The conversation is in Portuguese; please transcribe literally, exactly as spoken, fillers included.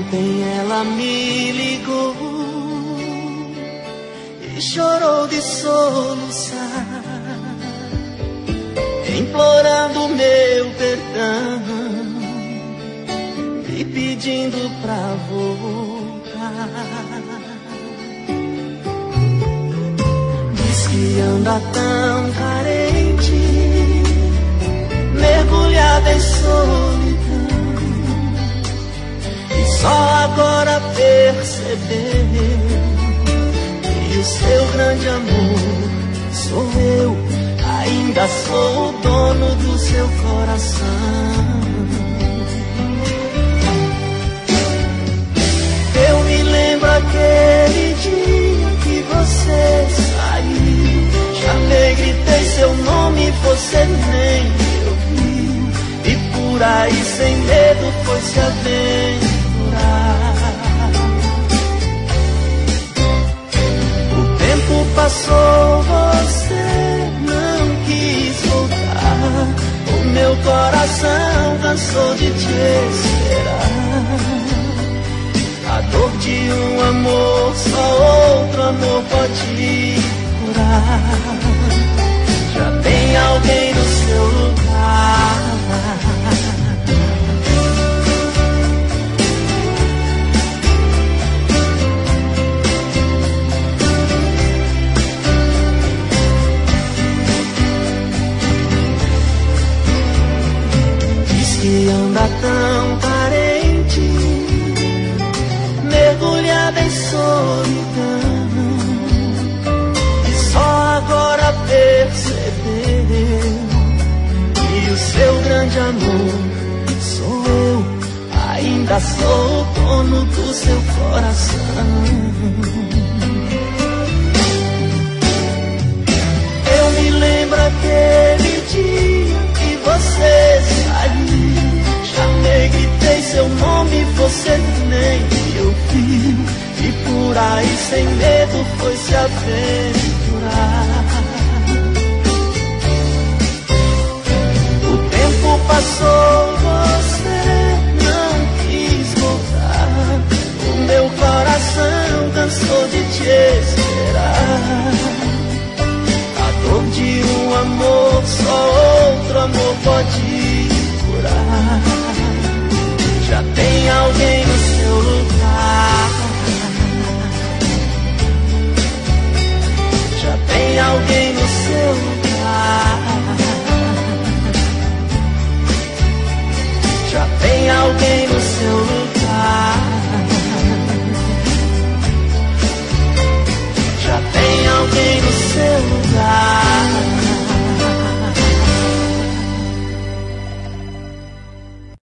Ontem ela me ligou e chorou de soluçar, implorando meu perdão e pedindo pra voltar. Diz que anda tão carente, mergulhada em solidão, e só agora percebeu que o seu grande amor sou eu. Ainda sou o dono do seu coração. Eu me lembro aquele dia que você saiu, chamei, gritei seu nome, você nem me ouviu, e por aí sem medo foi se aventurar. O tempo passou, você não quis voltar, o meu coração cansou de te esperar. A dor de um amor, só outro amor pode curar. Já tem alguém no seu lugar. Diz que anda tão carente, mergulhada em solidão, e só agora percebeu que o seu grande amor sou eu. Ainda sou o dono do seu coração. Eu me lembro aquele dia que você saiu, chamei, gritei seu nome, você nem me ouviu, e por aí sem medo foi se aventurar. O tempo passou, você não quis voltar, o meu coração cansou de te esperar. A dor de um amor, só outro amor pode